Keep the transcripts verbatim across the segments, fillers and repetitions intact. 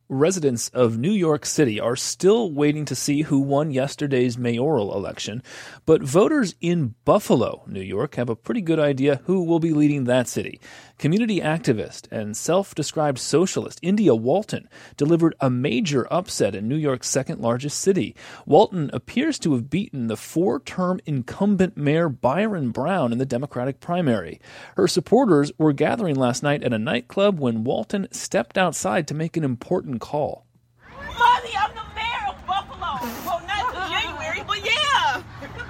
Residents of New York City are still waiting to see who won yesterday's mayoral election, but voters in Buffalo, New York, have a pretty good idea who will be leading that city. Community activist and self-described socialist India Walton delivered a major upset in New York's second-largest city. Walton appears to have beaten the four-term incumbent mayor Byron Brown in the Democratic primary. Her supporters were gathering last night at a nightclub when Walton stepped outside to make an important call. Mommy, I'm the mayor of Buffalo. Well, not till January, but yeah.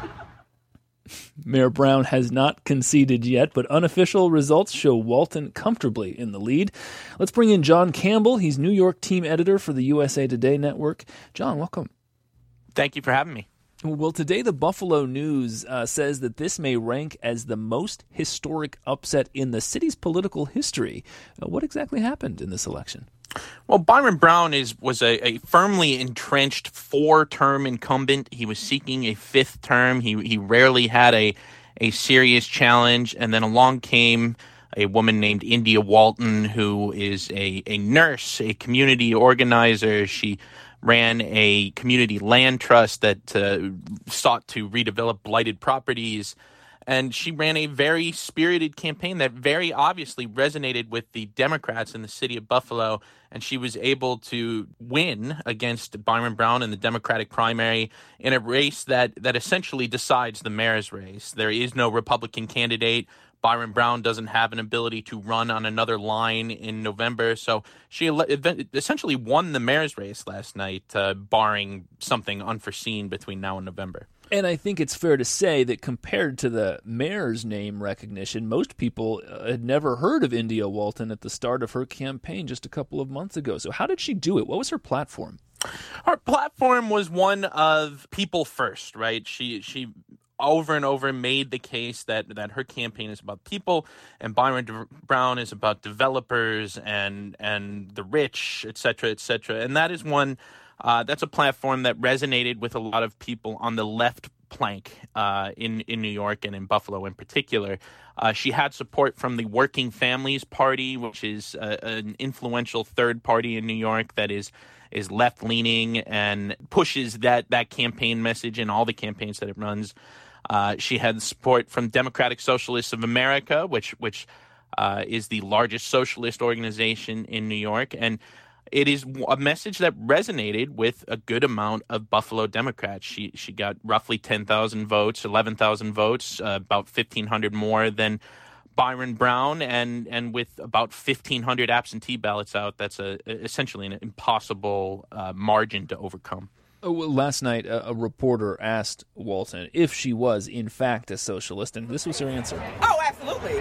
Mayor Brown has not conceded yet, but unofficial results show Walton comfortably in the lead. Let's bring in John Campbell. He's New York team editor for the U S A Today network. John, welcome. Thank you for having me. Well, today the Buffalo News uh, says that this may rank as the most historic upset in the city's political history. Uh, what exactly happened in this election? Well, Byron Brown is was a, a firmly entrenched four-term incumbent. He was seeking a fifth term. He he rarely had a a serious challenge, and then along came a woman named India Walton, who is a, a nurse, a community organizer. She ran a community land trust that uh, sought to redevelop blighted properties. And she ran a very spirited campaign that very obviously resonated with the Democrats in the city of Buffalo. And she was able to win against Byron Brown in the Democratic primary in a race that, that essentially decides the mayor's race. There is no Republican candidate. Byron Brown doesn't have an ability to run on another line in November. So she essentially won the mayor's race last night, uh, barring something unforeseen between now and November. And I think it's fair to say that compared to the mayor's name recognition, most people had never heard of India Walton at the start of her campaign just a couple of months ago. So how did she do it? What was her platform? Her platform was one of people first, right? She she over and over made the case that, that her campaign is about people and Byron De- Brown is about developers and and the rich, et cetera, et cetera. And that is one Uh, that's a platform that resonated with a lot of people on the left plank uh, in, in New York and in Buffalo in particular. Uh, she had support from the Working Families Party, which is uh, an influential third party in New York that is is left-leaning and pushes that, that campaign message in all the campaigns that it runs. Uh, she had support from Democratic Socialists of America, which, which uh, is the largest socialist organization in New York. And it is a message that resonated with a good amount of Buffalo Democrats. She she got roughly ten thousand votes, eleven thousand votes, uh, about fifteen hundred more than Byron Brown, and and with about fifteen hundred absentee ballots out, that's a essentially an impossible uh, margin to overcome. Oh, well, last night, a, a reporter asked Walton if she was, in fact, a socialist, and this was her answer. Oh, absolutely.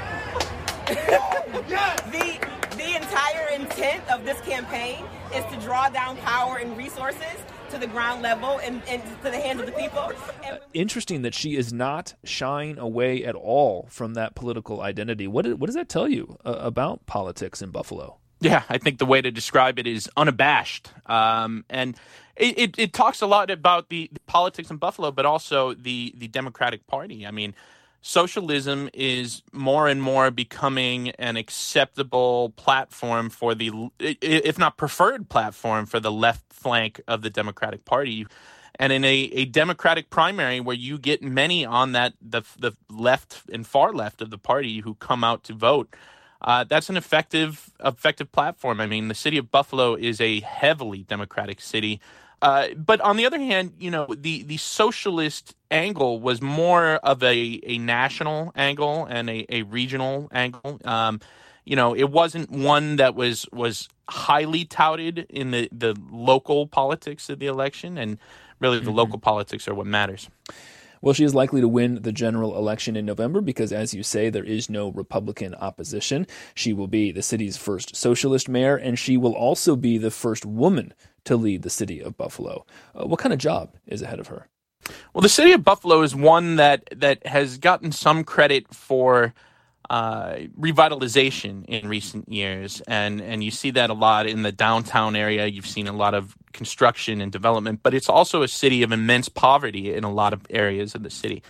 the the entire intent of this campaign is to draw down power and resources to the ground level and, and to the hands of the people. And uh, interesting that she is not shying away at all from that political identity. What, what does that tell you uh, about politics in Buffalo? Yeah, I think the way to describe it is unabashed. Um, and it, it, it talks a lot about the, the politics in Buffalo, but also the, the Democratic Party. I mean, socialism is more and more becoming an acceptable platform for the, if not preferred platform for the left flank of the Democratic Party. And in a, a Democratic primary where you get many on that, the, the left and far left of the party who come out to vote, Uh, that's an effective effective platform. I mean, the city of Buffalo is a heavily Democratic city. Uh, but on the other hand, you know, the, the socialist angle was more of a, a national angle and a, a regional angle. Um, you know, it wasn't one that was was highly touted in the, the local politics of the election. And really, the mm-hmm. local politics are what matters. Well, she is likely to win the general election in November because, as you say, there is no Republican opposition. She will be the city's first socialist mayor, and she will also be the first woman to lead the city of Buffalo. Uh, what kind of job is ahead of her? Well, the city of Buffalo is one that, that has gotten some credit for uh, revitalization in recent years, and, and you see that a lot in the downtown area. You've seen a lot of construction and development, but it's also a city of immense poverty in a lot of areas of the city.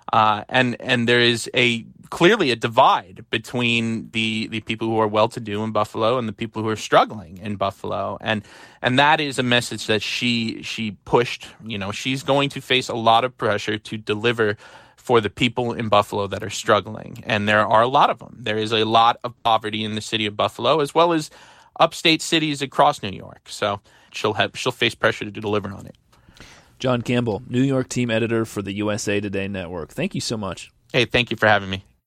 Uh, and and there is a clearly a divide between the the people who are well-to-do in Buffalo and the people who are struggling in Buffalo, and and that is a message that she she pushed. You know, she's going to face a lot of pressure to deliver for the people in Buffalo that are struggling, and there are a lot of them. There is a lot of poverty in the city of Buffalo, as well as upstate cities across New York. So she'll have she'll face pressure to deliver on it. John Campbell, New York team editor for the U S A Today Network. Thank you so much. Hey, thank you for having me.